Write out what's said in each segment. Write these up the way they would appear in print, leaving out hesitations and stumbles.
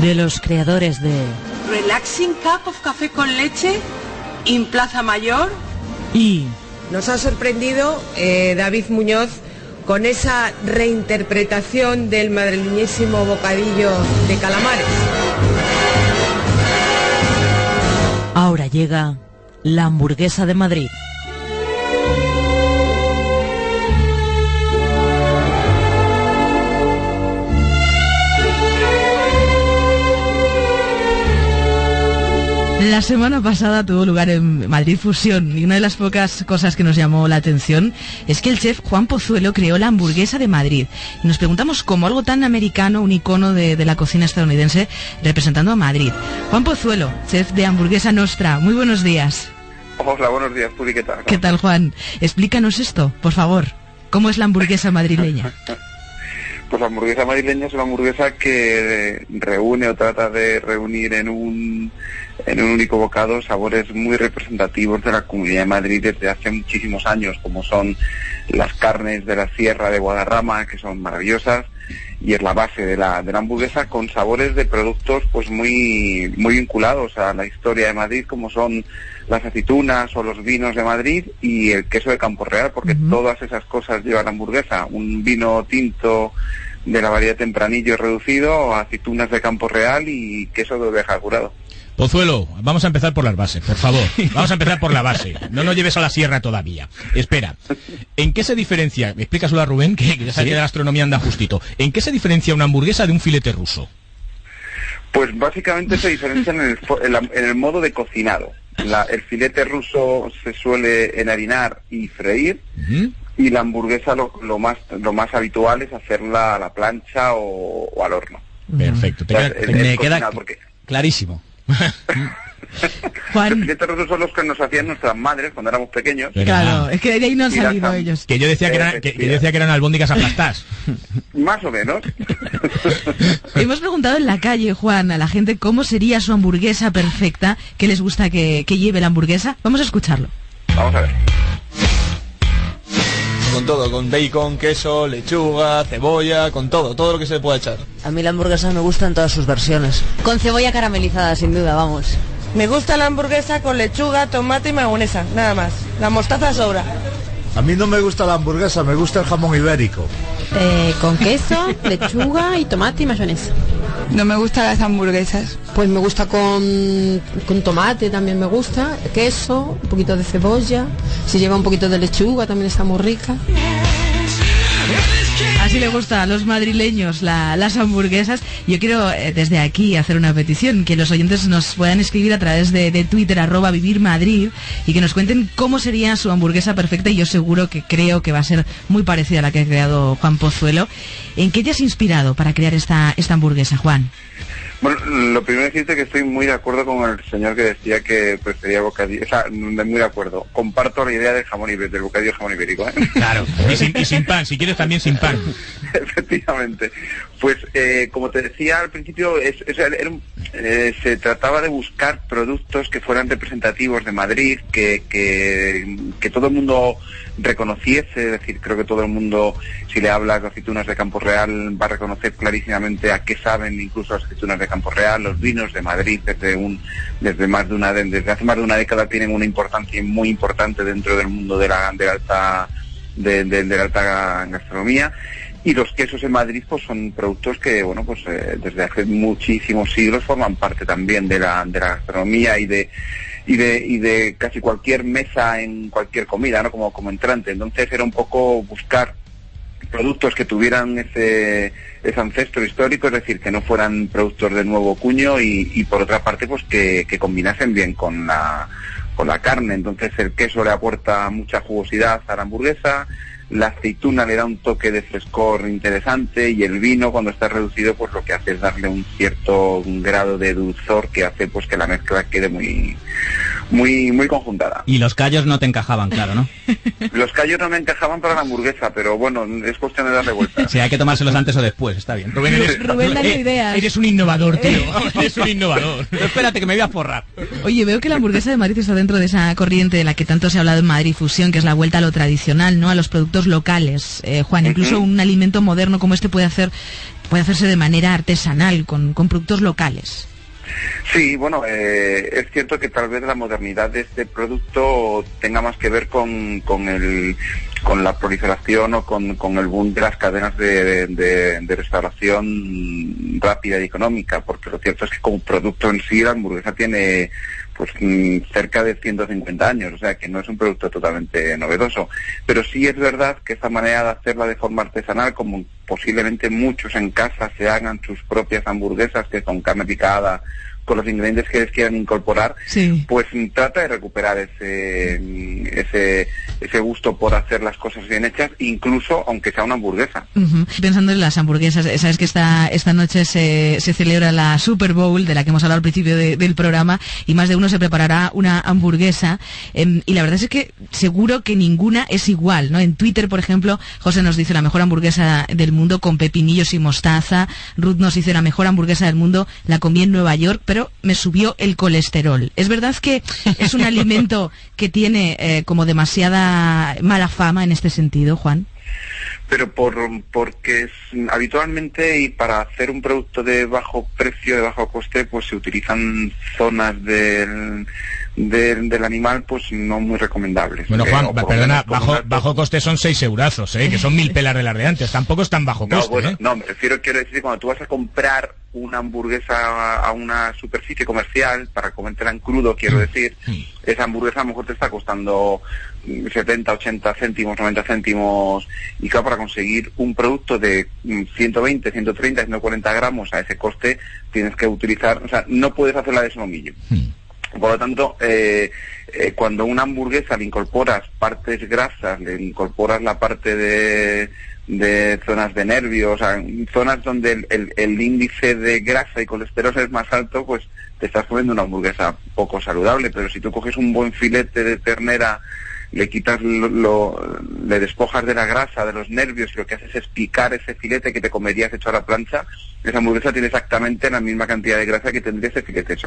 de los creadores de Relaxing Cup of Café con Leche en Plaza Mayor. Y nos ha sorprendido David Muñoz con esa reinterpretación del madrileñísimo bocadillo de calamares. ahora llega la hamburguesa de Madrid. La semana pasada tuvo lugar en Madrid Fusión y una de las pocas cosas que nos llamó la atención es que el chef Juan Pozuelo creó la hamburguesa de Madrid. Y nos preguntamos cómo algo tan americano, un icono de la cocina estadounidense, representando a Madrid. Juan Pozuelo, chef de Hamburguesa Nostra, muy buenos días. Hola, buenos días, Puri, ¿qué tal? ¿Qué tal, Juan? Explícanos esto, por favor. ¿Cómo es la hamburguesa madrileña? Pues la hamburguesa madrileña es una hamburguesa que reúne o trata de reunir en un único bocado sabores muy representativos de la Comunidad de Madrid desde hace muchísimos años, como son las carnes de la Sierra de Guadarrama, que son maravillosas, y es la base de la hamburguesa, con sabores de productos pues muy vinculados a la historia de Madrid, como son las aceitunas o los vinos de Madrid y el queso de Campo Real, porque todas esas cosas llevan la hamburguesa: un vino tinto de la variedad Tempranillo reducido, aceitunas de Campo Real y queso de oveja curado. Pozuelo, vamos a empezar por las bases, por favor. Vamos a empezar por la base. No nos lleves a la sierra todavía. Espera, ¿en qué se diferencia? Explícaselo a Rubén, que ya sabe que de la astronomía anda justito. ¿En qué se diferencia una hamburguesa de un filete ruso? Pues básicamente se diferencian en el modo de cocinado. El filete ruso se suele enharinar y freír, y la hamburguesa lo más habitual es hacerla a la plancha o al horno. Perfecto. Me queda clarísimo. Juan. Los filetes rusos son los que nos hacían nuestras madres cuando éramos pequeños. Claro, es que de ahí no han salido ellos. Que yo decía que eran albóndigas aplastadas. Más o menos. Hemos preguntado en la calle, Juan, a la gente cómo sería su hamburguesa perfecta, qué les gusta que lleve la hamburguesa. Vamos a escucharlo. Vamos a ver. Con todo, con bacon, queso, lechuga, cebolla, con todo lo que se le pueda echar. A mí la hamburguesa me gusta en todas sus versiones. Con cebolla caramelizada, sin duda, vamos. Me gusta la hamburguesa con lechuga, tomate y mayonesa, nada más. La mostaza sobra. A mí no me gusta la hamburguesa, me gusta el jamón ibérico. Con queso, lechuga y tomate y mayonesa. No me gustan las hamburguesas. Pues me gusta con tomate, también me gusta, queso, un poquito de cebolla. Si lleva un poquito de lechuga también está muy rica. Así le gusta a los madrileños las hamburguesas. Yo quiero desde aquí hacer una petición, que los oyentes nos puedan escribir a través de Twitter, @vivirmadrid, y que nos cuenten cómo sería su hamburguesa perfecta, y yo creo que va a ser muy parecida a la que ha creado Juan Pozuelo. ¿En qué te has inspirado para crear esta hamburguesa, Juan? Bueno, lo primero es decirte que estoy muy de acuerdo con el señor que decía que prefería bocadillo. O sea, muy de acuerdo. Comparto la idea del del bocadillo de jamón ibérico, ¿eh? Claro, y sin pan, si quieres también sin pan. Efectivamente. Pues, como te decía al principio, se trataba de buscar productos que fueran representativos de Madrid, que todo el mundo reconociese. Es decir, creo que todo el mundo, si le hablas de aceitunas de Campo Real, va a reconocer clarísimamente a qué saben incluso las aceitunas de Campo Real. Los vinos de Madrid desde hace más de una década tienen una importancia muy importante dentro del mundo de la alta gastronomía. Y los quesos en Madrid pues son productos que, bueno, pues desde hace muchísimos siglos forman parte también de la gastronomía y de casi cualquier mesa en cualquier comida, ¿no? Como entrante. Entonces era un poco buscar productos que tuvieran ese ancestro histórico, es decir, que no fueran productos de nuevo cuño y por otra parte pues que combinasen bien con la carne. Entonces el queso le aporta mucha jugosidad a la hamburguesa, la aceituna le da un toque de frescor interesante, y el vino, cuando está reducido, pues lo que hace es darle un grado de dulzor que hace pues que la mezcla quede muy conjuntada. Y los callos no te encajaban, claro, ¿no? Los callos no me encajaban para la hamburguesa, pero bueno, es cuestión de darle vuelta. Sí, hay que tomárselos antes o después, está bien. Rubén, dale ideas. Eres un innovador, tío. Eres un innovador. Pero espérate, que me voy a forrar. Oye, veo que la hamburguesa de Madrid está dentro de esa corriente de la que tanto se ha hablado en Madrid Fusión, que es la vuelta a lo tradicional, ¿no? A los productos locales. Juan, incluso un alimento moderno como este puede hacer puede hacerse de manera artesanal, con productos locales. Sí, bueno, es cierto que tal vez la modernidad de este producto tenga más que ver con la proliferación o con el boom de las cadenas de restauración rápida y económica, porque lo cierto es que como producto en sí la hamburguesa tiene pues cerca de 150 años, o sea que no es un producto totalmente novedoso, pero sí es verdad que esta manera de hacerla de forma artesanal, como posiblemente muchos en casa se hagan sus propias hamburguesas, que son carne picada, con los ingredientes que les quieran incorporar, sí, pues trata de recuperar ese gusto por hacer las cosas bien hechas, incluso aunque sea una hamburguesa. Pensando en las hamburguesas, sabes que esta noche se celebra la Super Bowl, de la que hemos hablado al principio del programa, y más de uno se preparará una hamburguesa, y la verdad es que seguro que ninguna es igual, ¿no? En Twitter, por ejemplo, José nos dice la mejor hamburguesa del mundo con pepinillos y mostaza, Ruth nos dice la mejor hamburguesa del mundo, la comí en Nueva York, pero me subió el colesterol. ¿Es verdad que es un alimento que tiene como demasiada mala fama en este sentido, Juan? Pero porque habitualmente, y para hacer un producto de bajo precio, de bajo coste, pues se utilizan zonas del animal pues no muy recomendables. Bueno, Juan, perdona, bajo coste son 6 eurazos, que son 1000 pelas de las de antes, tampoco es tan bajo coste. Bueno, no, quiero decir que cuando tú vas a comprar una hamburguesa a una superficie comercial para comértela en crudo, quiero decir, esa hamburguesa a lo mejor te está costando 70, 80 céntimos, 90 céntimos, y claro, para conseguir un producto de 120, 130, 140 gramos a ese coste, tienes que utilizar, o sea, no puedes hacerla de solomillo. Por lo tanto, cuando una hamburguesa le incorporas partes grasas, le incorporas la parte de zonas de nervios, o sea, zonas donde el índice de grasa y colesterol es más alto, pues te estás comiendo una hamburguesa poco saludable. Pero si tú coges un buen filete de ternera, le quitas le despojas de la grasa, de los nervios, y lo que haces es picar ese filete que te comerías hecho a la plancha, esa hamburguesa tiene exactamente la misma cantidad de grasa que tendría ese filete hecho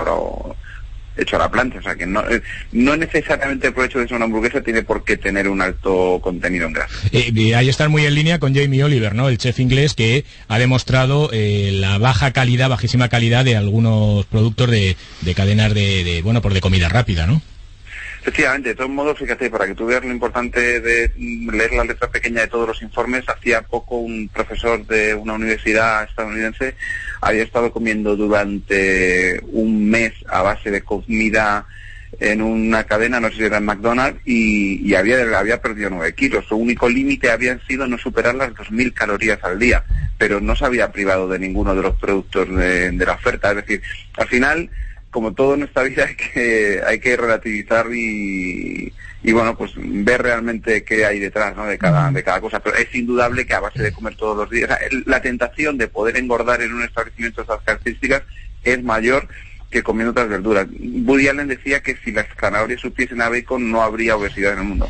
a la plancha. O sea que no necesariamente por hecho de ser una hamburguesa tiene por qué tener un alto contenido en grasa. Ahí están muy en línea con Jamie Oliver, ¿no? El chef inglés que ha demostrado la bajísima calidad de algunos productos de cadenas de comida rápida, ¿no? Efectivamente, de todos modos, fíjate, para que tú veas lo importante de leer la letra pequeña de todos los informes, hacía poco un profesor de una universidad estadounidense había estado comiendo durante un mes a base de comida en una cadena, no sé si era en McDonald's, y había perdido 9 kilos. Su único límite había sido no superar las 2000 calorías al día, pero no se había privado de ninguno de los productos de la oferta. Es decir, al final, como todo en esta vida, hay que relativizar y bueno, pues ver realmente qué hay detrás, ¿no? de cada cosa. Pero es indudable que a base de comer todos los días, o sea, la tentación de poder engordar en un establecimiento de esas características es mayor que comiendo otras verduras. Woody Allen decía que si las zanahorias supiesen a bacon no habría obesidad en el mundo.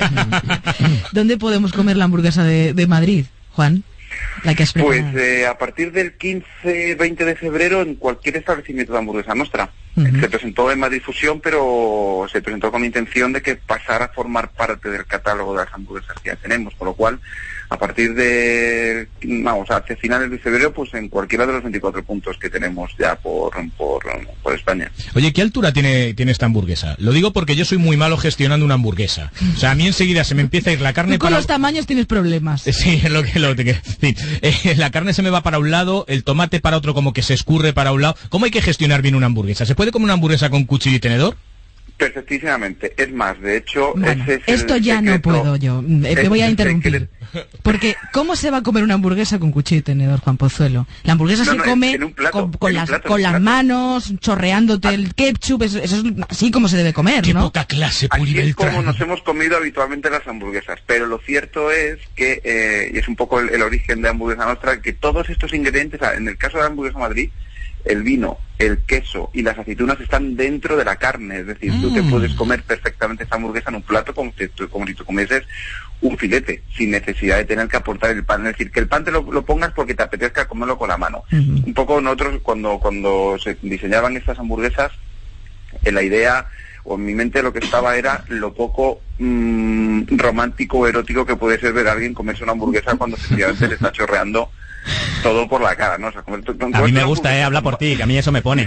¿Dónde podemos comer la hamburguesa de Madrid, Juan? Pues a partir del 15-20 de febrero en cualquier establecimiento de hamburguesa nuestra. Se presentó en Madrid Fusión, pero se presentó con la intención de que pasara a formar parte del catálogo de las hamburguesas que ya tenemos, por lo cual a partir de, hacia finales de febrero, pues en cualquiera de los 24 puntos que tenemos ya por España. Oye, ¿qué altura tiene esta hamburguesa? Lo digo porque yo soy muy malo gestionando una hamburguesa. O sea, a mí enseguida se me empieza a ir la carne Tú con los tamaños tienes problemas. Sí, es lo que sí. La carne se me va para un lado, el tomate para otro, como que se escurre para un lado. ¿Cómo hay que gestionar bien una hamburguesa? ¿Se puede comer una hamburguesa con cuchillo y tenedor? Perfectísimamente. Es más, de hecho, bueno, ese es esto el ya secreto. No puedo yo. Te voy a interrumpir. Porque, ¿cómo se va a comer una hamburguesa con cuchillo y tenedor, Juan Pozuelo? La hamburguesa se come en un plato, con las manos, chorreándote el ketchup, eso es así como se debe comer, Qué ¿no? Poca clase, Así es como nos hemos comido habitualmente las hamburguesas. Pero lo cierto es que, y es un poco el origen de hamburguesa nuestra, que todos estos ingredientes, en el caso de la hamburguesa Madrid, el vino, el queso y las aceitunas están dentro de la carne. Es decir, tú te puedes comer perfectamente esta hamburguesa en un plato como si tú comieses un filete, sin necesidad de tener que aportar el pan. Es decir, que el pan te lo pongas porque te apetezca comerlo con la mano. Un poco nosotros, cuando se diseñaban estas hamburguesas, en la idea, o en mi mente lo que estaba era lo poco romántico o erótico que puede ser ver a alguien comerse una hamburguesa cuando sencillamente le está chorreando todo por la cara, ¿no? O sea, a mí me gusta, habla por ti, que a mí eso me pone.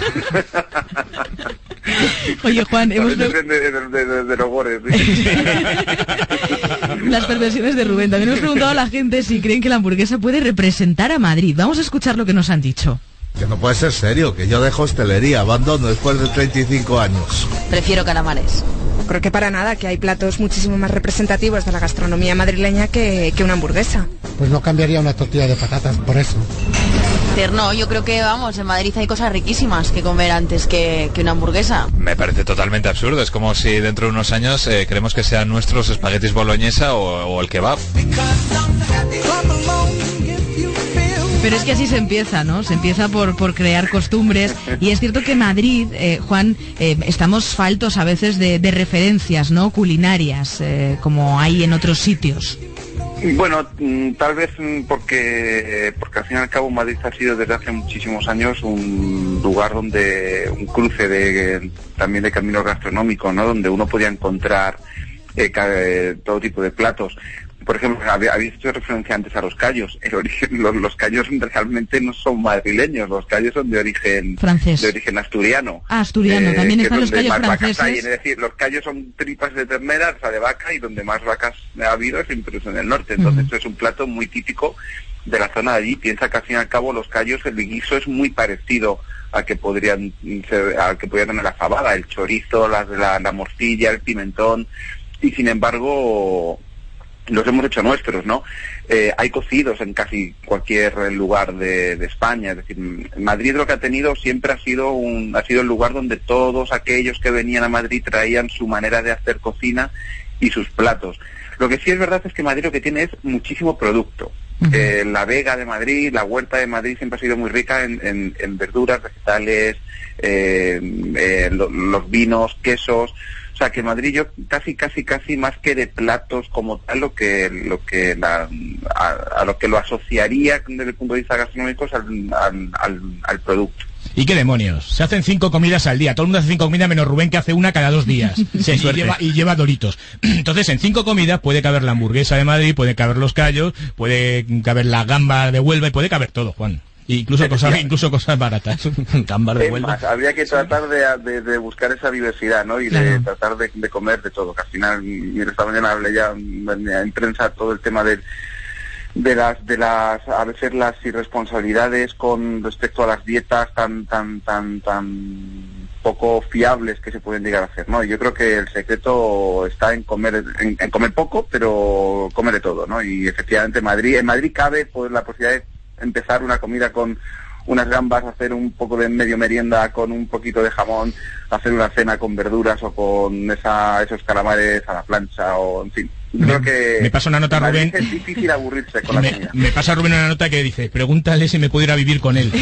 Oye, Juan, hemos... de los gores, Las perversiones de Rubén. También hemos preguntado a la gente si creen que la hamburguesa puede representar a Madrid. Vamos a escuchar lo que nos han dicho. Que no puede ser serio, que yo dejo hostelería, abandono después de 35 años. Prefiero calamares. Creo que para nada, que hay platos muchísimo más representativos de la gastronomía madrileña que una hamburguesa. Pues no cambiaría una tortilla de patatas por eso. No, yo creo que, vamos, en Madrid hay cosas riquísimas que comer antes que una hamburguesa. Me parece totalmente absurdo, es como si dentro de unos años queremos que sean nuestros espaguetis boloñesa o el kebab. Pero es que así se empieza, ¿no? Se empieza por crear costumbres. Y es cierto que Madrid, Juan, estamos faltos a veces de referencias, ¿no? Culinarias, como hay en otros sitios. Bueno, tal vez porque al fin y al cabo Madrid ha sido desde hace muchísimos años un lugar donde un cruce también de caminos gastronómicos, ¿no? Donde uno podía encontrar todo tipo de platos. Por ejemplo, habéis hecho referencia antes a los callos. Los callos realmente no son madrileños, los callos son de origen francés, de origen asturiano. Asturiano, también están los callos franceses. Es decir, los callos son tripas de ternera, o sea, de vaca, y donde más vacas ha habido es incluso en el norte. Entonces, es un plato muy típico de la zona de allí. Piensa que al fin y al cabo los callos, el guiso es muy parecido al que podría tener la fabada, el chorizo, la morcilla, el pimentón, y sin embargo los hemos hecho nuestros, ¿no? Hay cocidos en casi cualquier lugar de España. Es decir, Madrid lo que ha tenido siempre ha sido el lugar donde todos aquellos que venían a Madrid traían su manera de hacer cocina y sus platos. Lo que sí es verdad es que Madrid lo que tiene es muchísimo producto. La Vega de Madrid, la Huerta de Madrid siempre ha sido muy rica en verduras, vegetales, los vinos, quesos. O sea, que Madrid yo casi más que de platos como tal, a lo que lo asociaría desde el punto de vista gastronómico es al producto. ¿Y qué demonios? Se hacen 5 comidas al día. Todo el mundo hace 5 comidas menos Rubén, que hace una cada 2 días. y lleva Doritos. Entonces, en 5 comidas puede caber la hamburguesa de Madrid, puede caber los callos, puede caber la gamba de Huelva y puede caber todo, Juan. Incluso cosas baratas. Gambas de Huelva. Más, habría que tratar de buscar esa diversidad, ¿no? Y de tratar de comer de todo. Que al final, mira, esta mañana hablé ya en prensa todo el tema de las a veces las irresponsabilidades con respecto a las dietas tan poco fiables que se pueden llegar a hacer, ¿no? Y yo creo que el secreto está en comer poco, pero comer de todo, ¿no? Y efectivamente en Madrid cabe pues la posibilidad de empezar una comida con unas gambas, hacer un poco de medio merienda con un poquito de jamón, hacer una cena con verduras o con esos calamares a la plancha, o en fin. Creo que me pasa una nota, Rubén. Es difícil aburrirse con la comida. Me pasa, Rubén, una nota que dice: pregúntale si me pudiera vivir con él.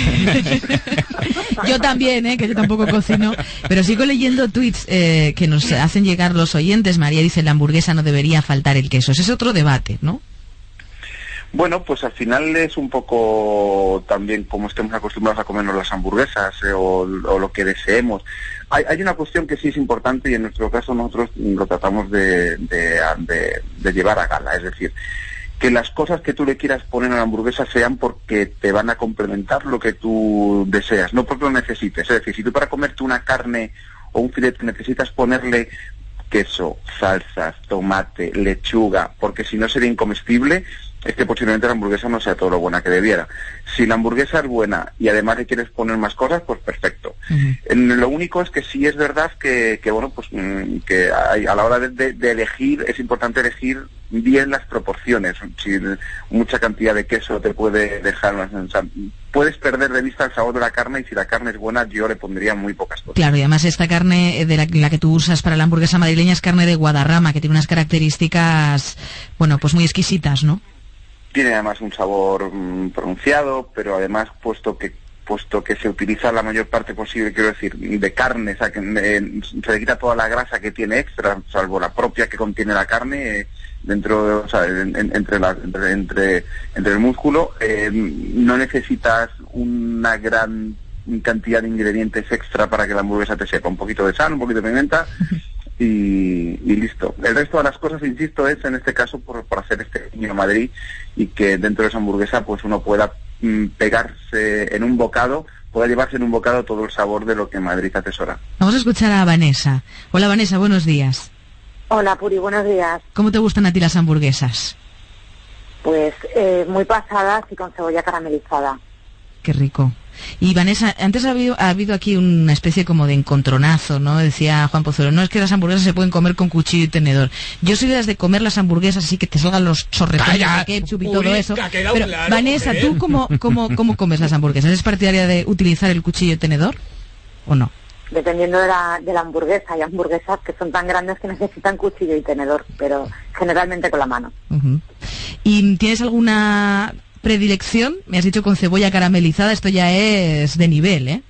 Yo también, que yo tampoco cocino, pero sigo leyendo tweets que nos hacen llegar los oyentes. María dice: la hamburguesa no debería faltar el queso. Ese es otro debate, ¿no? Bueno, pues al final es un poco también como estemos acostumbrados a comernos las hamburguesas o lo que deseemos. Hay una cuestión que sí es importante y en nuestro caso nosotros lo tratamos de llevar a gala, es decir, que las cosas que tú le quieras poner a la hamburguesa sean porque te van a complementar lo que tú deseas, no porque lo necesites. Es decir, si tú para comerte una carne o un filete necesitas ponerle queso, salsas, tomate, lechuga, porque si no sería incomestible, es que posiblemente la hamburguesa no sea todo lo buena que debiera. Si la hamburguesa es buena y además le quieres poner más cosas, pues perfecto. Lo único es que sí es verdad que bueno, pues que a la hora de elegir, es importante elegir bien las proporciones. Si mucha cantidad de queso te puede dejar puedes perder de vista el sabor de la carne, y si la carne es buena yo le pondría muy pocas cosas. Claro, y además esta carne de la que tú usas para la hamburguesa madrileña es carne de Guadarrama, que tiene unas características, bueno, pues muy exquisitas, ¿no? Tiene además un sabor pronunciado, pero además puesto que se utiliza la mayor parte posible, quiero decir, de carne, o sea, que se le quita toda la grasa que tiene extra, salvo la propia que contiene la carne, dentro, o sea, entre el músculo, no necesitas una gran cantidad de ingredientes extra para que la hamburguesa te sepa. Un poquito de sal, un poquito de pimienta y listo. El resto de las cosas, insisto, es en este caso por hacer este guiño a Madrid y que dentro de esa hamburguesa pues uno pueda pegarse en un bocado, pueda llevarse en un bocado todo el sabor de lo que Madrid atesora. Vamos a escuchar a Vanessa. Hola Vanessa, buenos días. Hola Puri, buenos días. ¿Cómo te gustan a ti las hamburguesas? Pues muy pasadas y con cebolla caramelizada. Qué rico. Y Vanessa, antes ha habido aquí una especie como de encontronazo, ¿no? Decía Juan Pozuelo, no es que las hamburguesas se pueden comer con cuchillo y tenedor. Yo soy de las de comer las hamburguesas así que te salgan los chorretones de ketchup y todo eso. Pero claro, Vanessa, ¿tú cómo comes las hamburguesas? ¿Eres partidaria de utilizar el cuchillo y tenedor o no? Dependiendo de la hamburguesa. Hay hamburguesas que son tan grandes que necesitan cuchillo y tenedor, pero generalmente con la mano. ¿Y tienes alguna predilección? Me has dicho con cebolla caramelizada, esto ya es de nivel, ¿eh?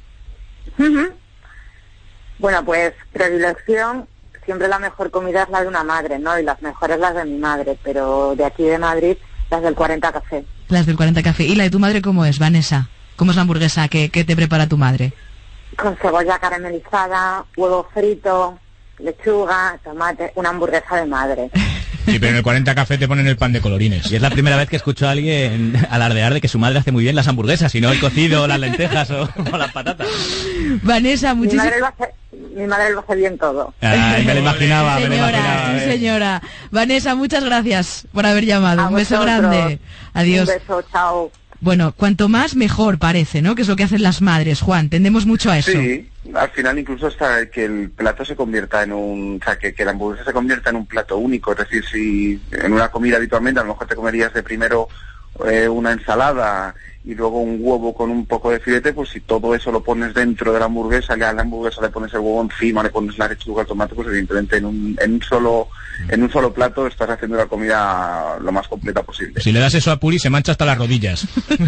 Bueno, pues predilección, siempre la mejor comida es la de una madre, ¿no? Y las mejores las de mi madre, pero de aquí de Madrid, las del 40 Café. Las del 40 Café. ¿Y la de tu madre cómo es, Vanessa? ¿Cómo es la hamburguesa que te prepara tu madre? Con cebolla caramelizada, huevo frito, lechuga, tomate, una hamburguesa de madre. Sí, pero en el 40 Café te ponen el pan de colorines. Y es la primera vez que escucho a alguien alardear de que su madre hace muy bien las hamburguesas, y no el cocido, las lentejas o las patatas. Vanessa, muchísimas... Mi madre lo hace bien todo. Ay, me lo imaginaba, Sí, señora. Vanessa, muchas gracias por haber llamado. Un beso grande. Adiós. Un beso, chao. Bueno, cuanto más mejor parece, ¿no? Que es lo que hacen las madres, Juan. Tendemos mucho a eso. Sí, al final incluso hasta que el plato se convierta en un... O sea, que la hamburguesa se convierta en un plato único. Es decir, si en una comida habitualmente a lo mejor te comerías de primero una ensalada y luego un huevo con un poco de filete, pues si todo eso lo pones dentro de la hamburguesa, ya a la hamburguesa le pones el huevo encima, le pones la lechuga, el tomate, pues evidentemente en un solo plato estás haciendo la comida lo más completa posible. Si le das eso a Puri se mancha hasta las rodillas.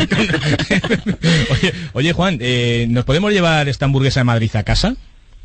Oye Juan, ¿nos podemos llevar esta hamburguesa de Madrid a casa?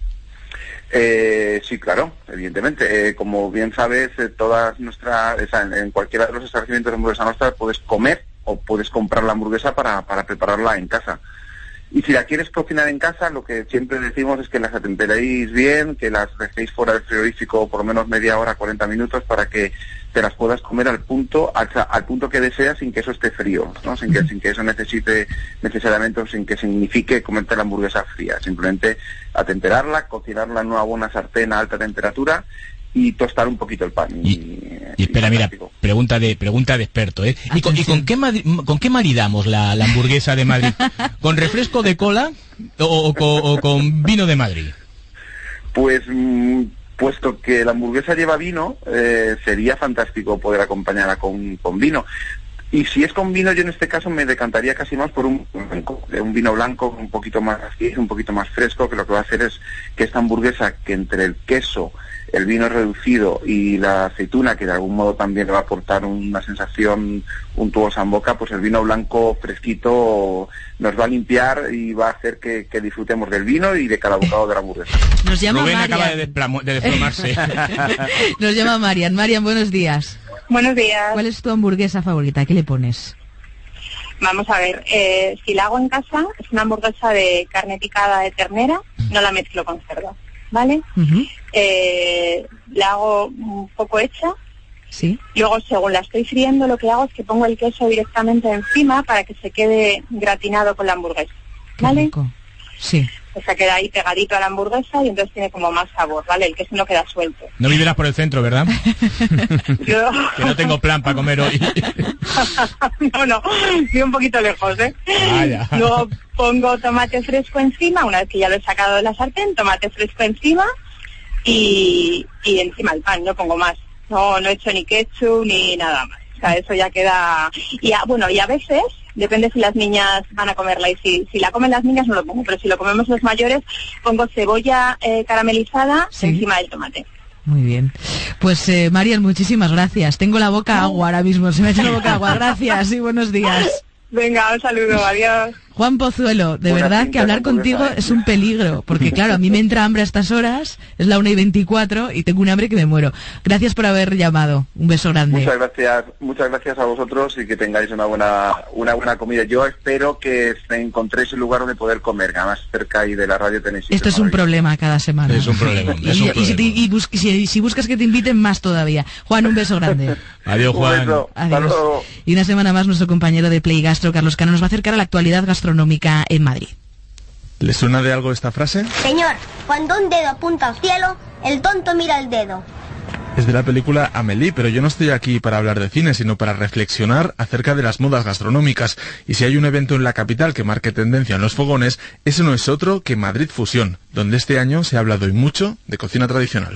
Sí, claro, evidentemente. Como bien sabes, todas nuestras, en cualquiera de los establecimientos de hamburguesa nuestra puedes comer o puedes comprar la hamburguesa para prepararla en casa. Y si la quieres cocinar en casa, lo que siempre decimos es que las atemperéis bien, que las dejéis fuera del frigorífico por lo menos media hora, 40 minutos, para que te las puedas comer al punto que deseas, sin que eso esté frío, ¿no? Sin que eso necesite necesariamente, o sin que signifique comerte la hamburguesa fría. Simplemente atemperarla, cocinarla en una buena sartén a alta temperatura y tostar un poquito el pan. Y espera, mira, pregunta de experto, ¿eh? ¿Y con qué maridamos la hamburguesa de Madrid? ¿Con refresco de cola o con vino de Madrid? Pues puesto que la hamburguesa lleva vino, sería fantástico poder acompañarla con vino. Y si es con vino, yo en este caso me decantaría casi más por un vino blanco un poquito más fresco, que lo que va a hacer es que esta hamburguesa, que entre el queso, el vino reducido y la aceituna, que de algún modo también le va a aportar una sensación untuosa en boca, pues el vino blanco fresquito nos va a limpiar y va a hacer que disfrutemos del vino y de cada bocado de la hamburguesa. Nos llama Rubén Marian. acaba de desplomarse. Nos llama Marian. Marian, buenos días. Buenos días. ¿Cuál es tu hamburguesa favorita? ¿Qué le pones? Vamos a ver, si la hago en casa, es una hamburguesa de carne picada de ternera, no la mezclo con cerdo, ¿vale? La hago un poco hecha. Sí. Luego, según la estoy friendo, lo que hago es que pongo el queso directamente encima para que se quede gratinado con la hamburguesa, ¿vale? Qué rico. Sí. O sea, queda ahí pegadito a la hamburguesa y entonces tiene como más sabor, ¿vale? El queso no queda suelto. No vivirás por el centro, ¿verdad? Yo... Que no tengo plan para comer hoy. No, estoy un poquito lejos, ¿eh? Ya. Luego pongo tomate fresco encima, una vez que ya lo he sacado de la sartén, tomate fresco encima y encima el pan, no pongo más. No he hecho ni ketchup ni nada más. O sea, eso ya queda... Y a veces, depende si las niñas van a comerla, y si la comen las niñas no lo pongo, pero si lo comemos los mayores, pongo cebolla caramelizada encima del tomate. Muy bien. Pues, Marian, muchísimas gracias. Tengo la boca agua ahora mismo, se me ha hecho la boca agua. Gracias y buenos días. Venga, un saludo, adiós. Juan Pozuelo, de verdad que hablar contigo es un peligro, porque claro, a mí me entra hambre a estas horas, es la 1:24 y tengo un hambre que me muero. Gracias por haber llamado, un beso grande. Muchas gracias a vosotros y que tengáis una buena comida. Yo espero que encontréis un lugar donde poder comer, que además cerca ahí de la radio tenéis. Esto es un problema cada semana. Es un problema. Y si buscas que te inviten, más todavía. Juan, un beso grande. Adiós, Juan. Adiós. Y una semana más nuestro compañero de Play Gastro, Carlos Cano, nos va a acercar a la actualidad gastronómica en Madrid. ¿Le suena de algo esta frase? Señor, cuando un dedo apunta al cielo, el tonto mira el dedo. Es de la película Amélie, pero yo no estoy aquí para hablar de cine, sino para reflexionar acerca de las modas gastronómicas. Y si hay un evento en la capital que marque tendencia en los fogones, ese no es otro que Madrid Fusión, donde este año se ha hablado y mucho de cocina tradicional.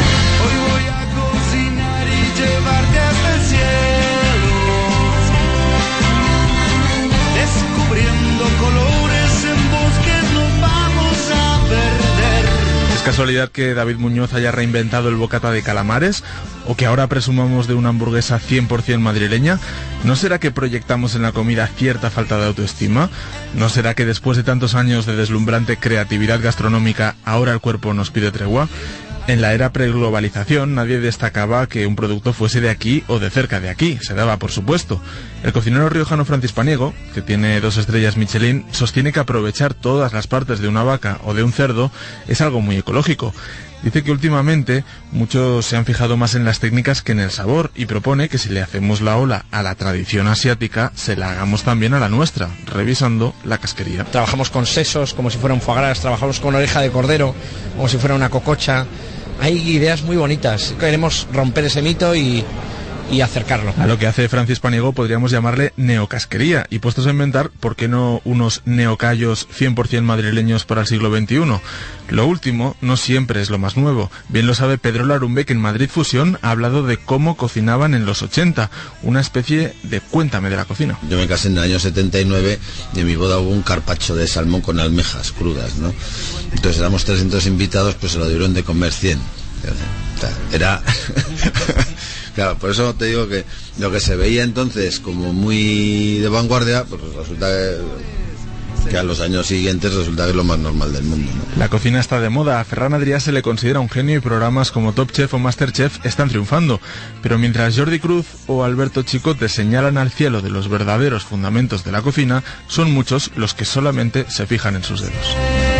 ¿Es casualidad que David Muñoz haya reinventado el bocata de calamares? ¿O que ahora presumamos de una hamburguesa 100% madrileña? ¿No será que proyectamos en la comida cierta falta de autoestima? ¿No será que después de tantos años de deslumbrante creatividad gastronómica, ahora el cuerpo nos pide tregua? En la era preglobalización nadie destacaba que un producto fuese de aquí o de cerca de aquí, se daba por supuesto. El cocinero riojano Francis Paniego, que tiene 2 estrellas Michelin, sostiene que aprovechar todas las partes de una vaca o de un cerdo es algo muy ecológico. Dice que últimamente muchos se han fijado más en las técnicas que en el sabor y propone que si le hacemos la ola a la tradición asiática, se la hagamos también a la nuestra, revisando la casquería. Trabajamos con sesos como si fuera un foie gras, trabajamos con oreja de cordero como si fuera una cococha. Hay ideas muy bonitas, queremos romper ese mito y acercarlo. A lo que hace Francis Paniego podríamos llamarle neocasquería, y puestos a inventar, ¿por qué no unos neocallos 100% madrileños para el siglo XXI? Lo último no siempre es lo más nuevo. Bien lo sabe Pedro Larumbe, que en Madrid Fusión ha hablado de cómo cocinaban en los 80, una especie de cuéntame de la cocina. Yo me casé en el año 79 y en mi boda hubo un carpaccio de salmón con almejas crudas, ¿no? Entonces éramos 300 invitados, pues se lo dieron de comer 100. Era... Claro, por eso te digo que lo que se veía entonces como muy de vanguardia, pues resulta que a los años siguientes resulta que es lo más normal del mundo, ¿no? La cocina está de moda, a Ferran Adrià se le considera un genio y programas como Top Chef o Masterchef están triunfando, pero mientras Jordi Cruz o Alberto Chicote señalan al cielo de los verdaderos fundamentos de la cocina, son muchos los que solamente se fijan en sus dedos.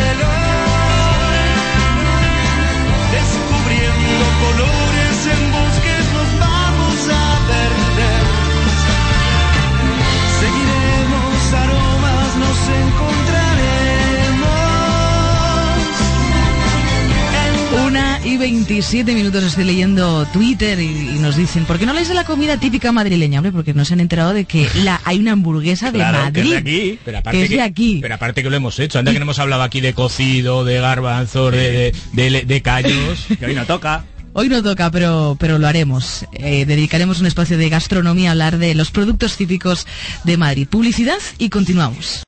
Y 27 minutos estoy leyendo Twitter y nos dicen, ¿por qué no habláis de la comida típica madrileña? Hombre, porque no se han enterado de que hay una hamburguesa de Madrid, que es de aquí, que es de aquí. Pero aparte que lo hemos hecho, anda que no hemos hablado aquí de cocido, de garbanzos, de callos, que hoy no toca. Hoy no toca, pero lo haremos. Dedicaremos un espacio de gastronomía a hablar de los productos típicos de Madrid. Publicidad y continuamos.